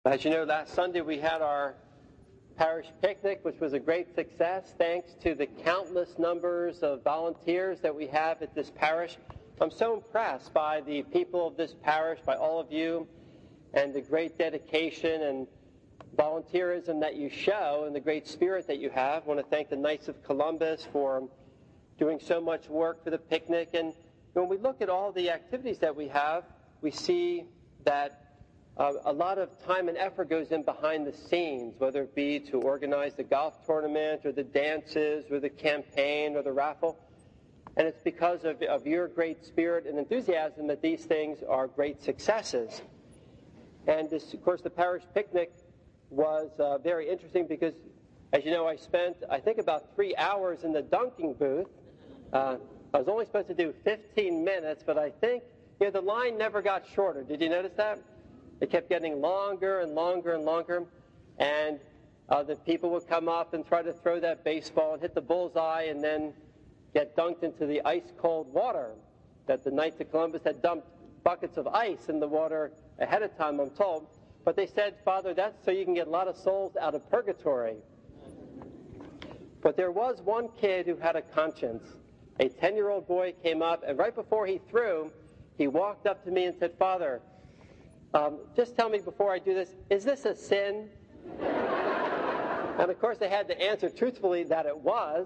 As you know, last Sunday we had our parish picnic, which was a great success, thanks to the countless numbers of volunteers that we have at this parish. I'm so impressed by the people of this parish, by all of you, and the great dedication and volunteerism that you show and the great spirit that you have. I want to thank the Knights of Columbus for doing so much work for the picnic. And when we look at all the activities that we have, we see that a lot of time and effort goes in behind the scenes, whether it be to organize the golf tournament or the dances or the campaign or the raffle. And it's because of your great spirit and enthusiasm that these things are great successes. And this, of course, the parish picnic was very interesting because, as you know, I spent, I think, about 3 hours in the dunking booth. I was only supposed to do 15 minutes, but I think, the line never got shorter. Did you notice that? It kept getting longer and longer and longer, and the people would come up and try to throw that baseball and hit the bullseye and then get dunked into the ice-cold water that the Knights of Columbus had dumped buckets of ice in the water ahead of time, I'm told. But they said, Father, that's so you can get a lot of souls out of purgatory. But there was one kid who had a conscience. A 10-year-old boy came up, and right before he threw, he walked up to me and said, Father, just tell me before I do this, is this a sin? And of course I had to answer truthfully that it was.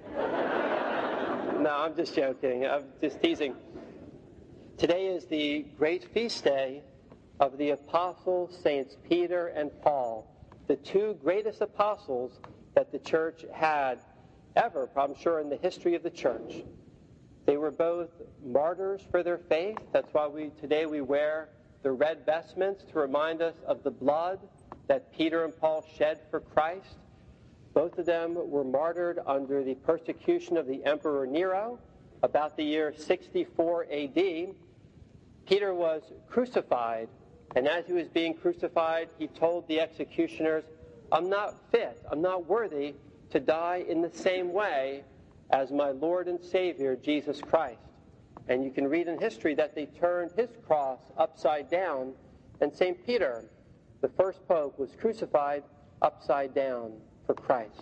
No, I'm just joking. I'm just teasing. Today is the great feast day of the apostles, Saints Peter and Paul, the two greatest apostles that the church had ever, I'm sure, in the history of the church. They were both martyrs for their faith. That's why today we wear the red vestments to remind us of the blood that Peter and Paul shed for Christ. Both of them were martyred under the persecution of the Emperor Nero about the year 64 AD. Peter was crucified, and as he was being crucified, he told the executioners, I'm not fit, I'm not worthy to die in the same way as my Lord and Savior, Jesus Christ. And you can read in history that they turned his cross upside down, and St. Peter, the first pope, was crucified upside down for Christ.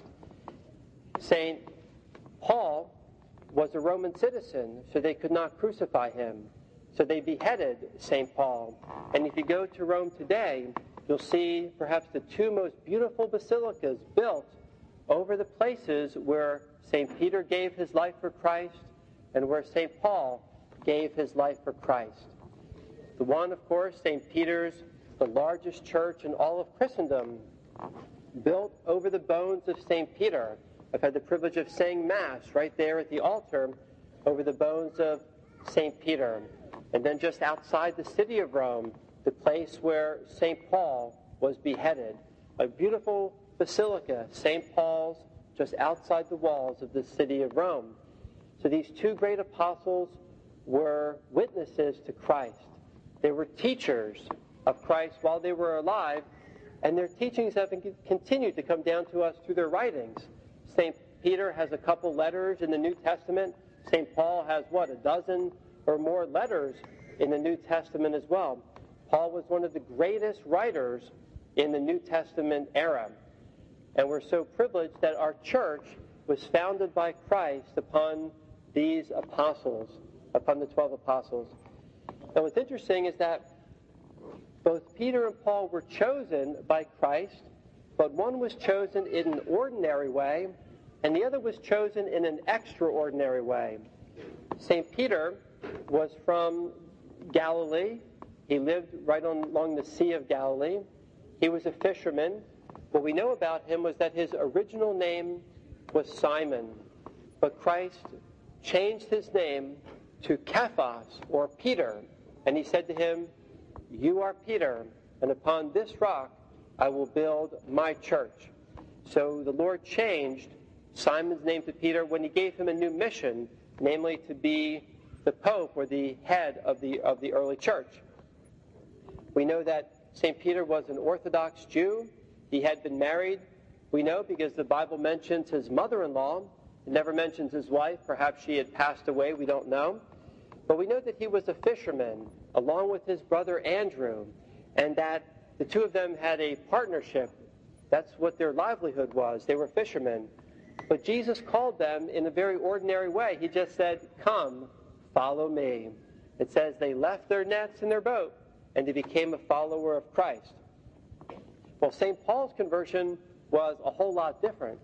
St. Paul was a Roman citizen, so they could not crucify him. So they beheaded St. Paul. And if you go to Rome today, you'll see perhaps the two most beautiful basilicas built over the places where St. Peter gave his life for Christ and where St. Paul gave his life for Christ. The one, of course, St. Peter's, the largest church in all of Christendom, built over the bones of St. Peter. I've had the privilege of saying Mass right there at the altar over the bones of St. Peter. And then just outside the city of Rome, the place where St. Paul was beheaded. A beautiful basilica, St. Paul's, just outside the walls of the city of Rome. So these two great apostles were witnesses to Christ. They were teachers of Christ while they were alive, and their teachings have continued to come down to us through their writings. St. Peter has a couple letters in the New Testament. St. Paul has, a dozen or more letters in the New Testament as well. Paul was one of the greatest writers in the New Testament era. And we're so privileged that our church was founded by Christ upon these apostles, upon the 12 apostles. And what's interesting is that both Peter and Paul were chosen by Christ, but one was chosen in an ordinary way, and the other was chosen in an extraordinary way. St. Peter was from Galilee. He lived right along the Sea of Galilee. He was a fisherman. What we know about him was that his original name was Simon, but Christ changed his name to Cephas, or Peter, and he said to him, you are Peter, and upon this rock I will build my church. So the Lord changed Simon's name to Peter when he gave him a new mission, namely to be the Pope, or the head of the early church. We know that St. Peter was an Orthodox Jew. He had been married, we know, because the Bible mentions his mother-in-law. It never mentions his wife. Perhaps she had passed away, we don't know. But we know that he was a fisherman, along with his brother Andrew, and that the two of them had a partnership. That's what their livelihood was. They were fishermen. But Jesus called them in a very ordinary way. He just said, "Come, follow me." It says they left their nets in their boat and they became a follower of Christ. Well, St. Paul's conversion was a whole lot different.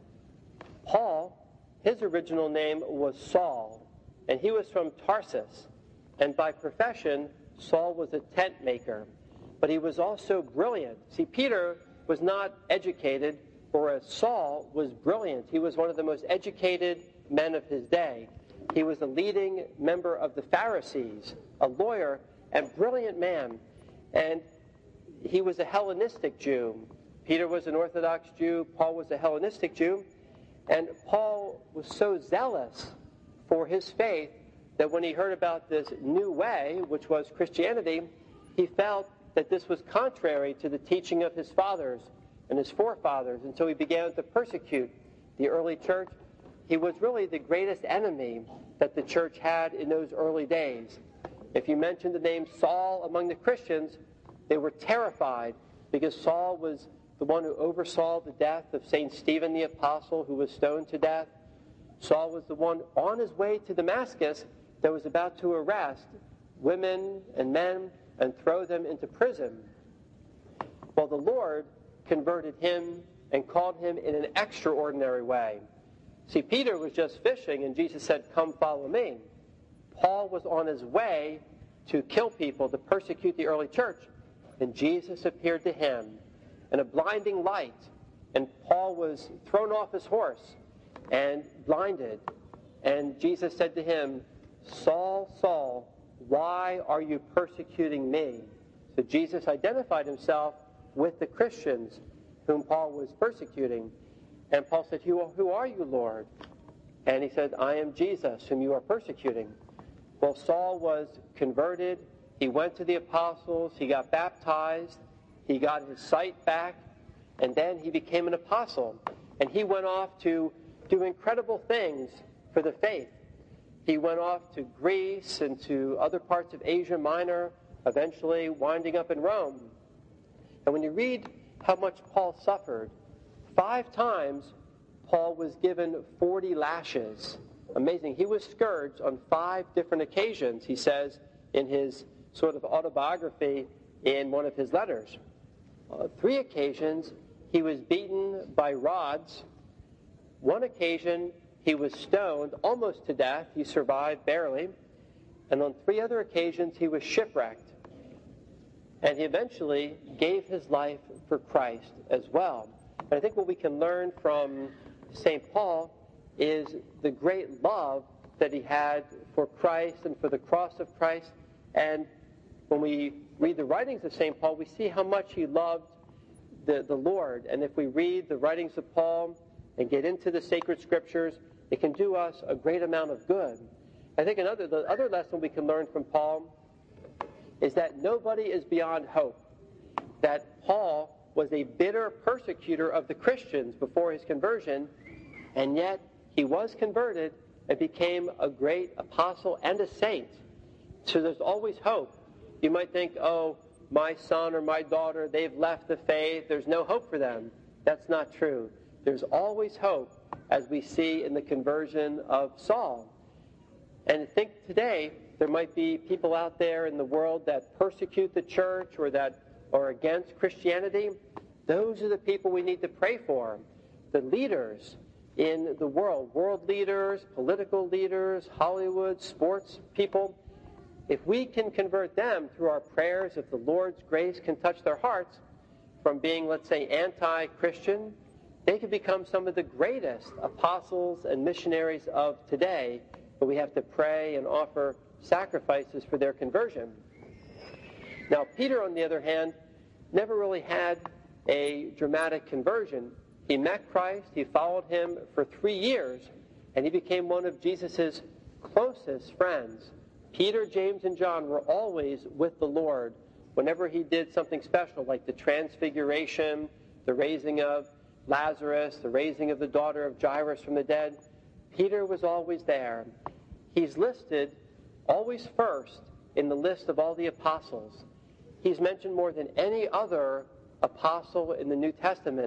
Paul, his original name was Saul, and he was from Tarsus. And by profession, Saul was a tent maker. But he was also brilliant. See, Peter was not educated, whereas Saul was brilliant. He was one of the most educated men of his day. He was a leading member of the Pharisees, a lawyer and brilliant man. And he was a Hellenistic Jew. Peter was an Orthodox Jew. Paul was a Hellenistic Jew. And Paul was so zealous for his faith that when he heard about this new way, which was Christianity, he felt that this was contrary to the teaching of his fathers and his forefathers. And so he began to persecute the early church. He was really the greatest enemy that the church had in those early days. If you mentioned the name Saul among the Christians, they were terrified because Saul was the one who oversaw the death of St. Stephen the Apostle, who was stoned to death. Saul was the one on his way to Damascus that was about to arrest women and men and throw them into prison. Well, the Lord converted him and called him in an extraordinary way. See, Peter was just fishing, and Jesus said, "Come, follow me." Paul was on his way to kill people, to persecute the early church, and Jesus appeared to him in a blinding light, and Paul was thrown off his horse and blinded. And Jesus said to him, "Saul, Saul, why are you persecuting me?" So Jesus identified himself with the Christians whom Paul was persecuting. And Paul said, "Who are you, Lord?" And he said, "I am Jesus, whom you are persecuting." Well, Saul was converted. He went to the apostles. He got baptized. He got his sight back. And then he became an apostle. And he went off to do incredible things for the faith. He went off to Greece and to other parts of Asia Minor, eventually winding up in Rome. And when you read how much Paul suffered, 5 times Paul was given 40 lashes. Amazing. He was scourged on 5 different occasions, he says in his sort of autobiography in one of his letters. 3 occasions he was beaten by rods. 1 occasion he was stoned almost to death. He survived barely. And on 3 other occasions he was shipwrecked. And he eventually gave his life for Christ as well. And I think what we can learn from St. Paul is the great love that he had for Christ and for the cross of Christ. And when we read the writings of St. Paul, we see how much he loved the Lord. And if we read the writings of Paul and get into the sacred scriptures, it can do us a great amount of good. I think the other lesson we can learn from Paul is that nobody is beyond hope. That Paul was a bitter persecutor of the Christians before his conversion, and yet he was converted and became a great apostle and a saint. So there's always hope. You might think, oh, my son or my daughter, they've left the faith. There's no hope for them. That's not true. There's always hope, as we see in the conversion of Saul. And I think today there might be people out there in the world that persecute the church or that are against Christianity. Those are the people we need to pray for. The leaders in the world leaders, political leaders, Hollywood, sports people. If we can convert them through our prayers, if the Lord's grace can touch their hearts from being, let's say, anti-Christian, they can become some of the greatest apostles and missionaries of today. But we have to pray and offer sacrifices for their conversion. Now, Peter, on the other hand, never really had a dramatic conversion. He met Christ, he followed him for 3 years, and he became one of Jesus' closest friends. Peter, James, and John were always with the Lord whenever he did something special, like the transfiguration, the raising of Lazarus, the raising of the daughter of Jairus from the dead. Peter was always there. He's listed always first in the list of all the apostles. He's mentioned more than any other apostle in the New Testament.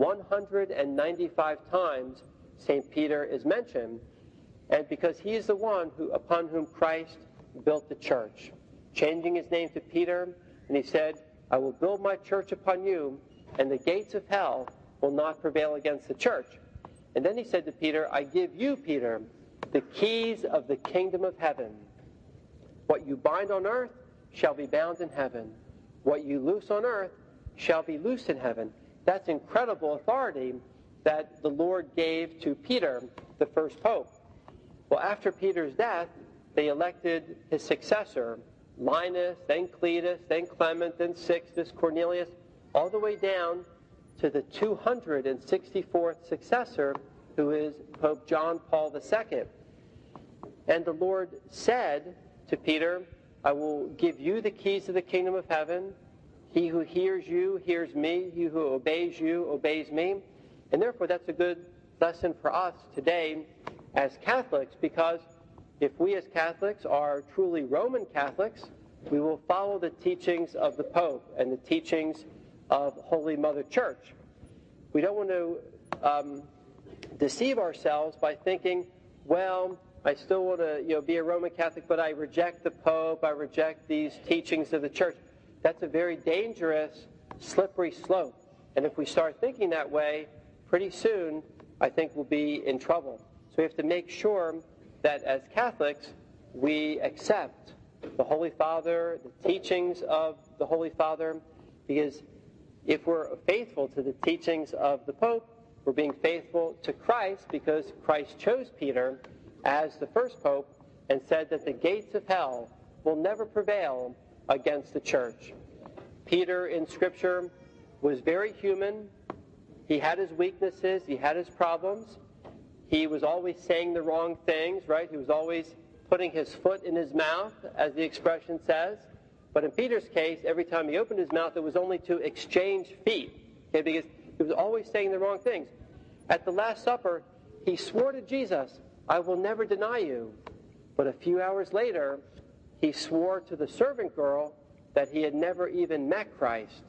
195 times St. Peter is mentioned, and because he is the one upon whom Christ built the church, changing his name to Peter, and he said, I will build my church upon you, and the gates of hell will not prevail against the church. And then he said to Peter, I give you, Peter, the keys of the kingdom of heaven. What you bind on earth shall be bound in heaven. What you loose on earth shall be loosed in heaven. That's incredible authority that the Lord gave to Peter, the first pope. Well, after Peter's death, they elected his successor, Linus, then Cletus, then Clement, then Sixtus, Cornelius, all the way down to the 264th successor, who is Pope John Paul II. And the Lord said to Peter, I will give you the keys of the kingdom of heaven. He who hears you hears me. He who obeys you obeys me. And therefore, that's a good lesson for us today as Catholics, because if we as Catholics are truly Roman Catholics, we will follow the teachings of the Pope and the teachings of Holy Mother Church. We don't want to deceive ourselves by thinking, well, I still want to be a Roman Catholic, but I reject the Pope, I reject these teachings of the Church. That's a very dangerous, slippery slope. And if we start thinking that way, pretty soon, I think we'll be in trouble. So we have to make sure that as Catholics, we accept the Holy Father, the teachings of the Holy Father, because if we're faithful to the teachings of the Pope, we're being faithful to Christ, because Christ chose Peter as the first Pope and said that the gates of hell will never prevail against the church. Peter in Scripture was very human. He had his weaknesses. He had his problems. He was always saying the wrong things, right? He was always putting his foot in his mouth, as the expression says. But in Peter's case, every time he opened his mouth, it was only to exchange feet, okay, because he was always saying the wrong things. At the Last Supper, he swore to Jesus, I will never deny you. But a few hours later, he swore to the servant girl that he had never even met Christ.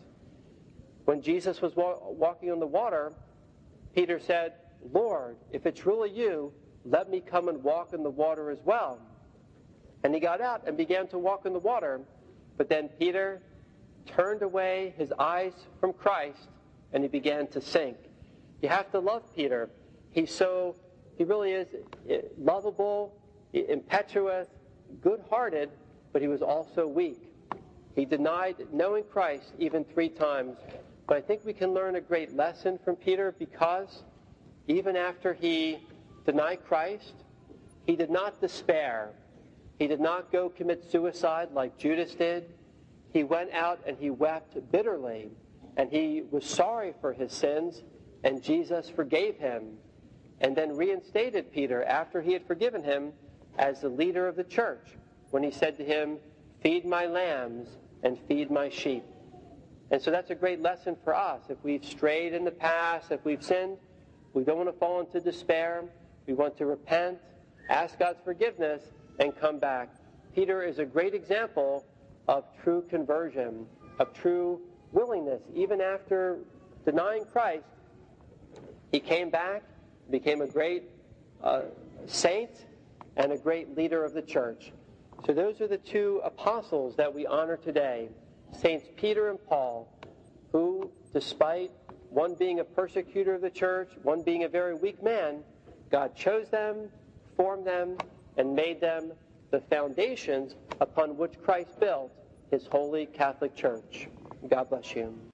When Jesus was walking on the water, Peter said, Lord, if it's really you, let me come and walk in the water as well. And he got out and began to walk in the water. But then Peter turned away his eyes from Christ and he began to sink. You have to love Peter. He really is lovable, impetuous, good-hearted, but he was also weak. He denied knowing Christ even 3 times. But I think we can learn a great lesson from Peter, because even after he denied Christ, he did not despair. He did not go commit suicide like Judas did. He went out and he wept bitterly, and he was sorry for his sins, and Jesus forgave him, and then reinstated Peter after he had forgiven him as the leader of the church, when he said to him, feed my lambs and feed my sheep. And so that's a great lesson for us. If we've strayed in the past, if we've sinned, we don't want to fall into despair. We want to repent, ask God's forgiveness, and come back. Peter is a great example of true conversion, of true willingness. Even after denying Christ, he came back, became a great saint, and a great leader of the church. So those are the 2 apostles that we honor today, Saints Peter and Paul, who, despite one being a persecutor of the church, one being a very weak man, God chose them, formed them, and made them the foundations upon which Christ built his holy Catholic Church. God bless you.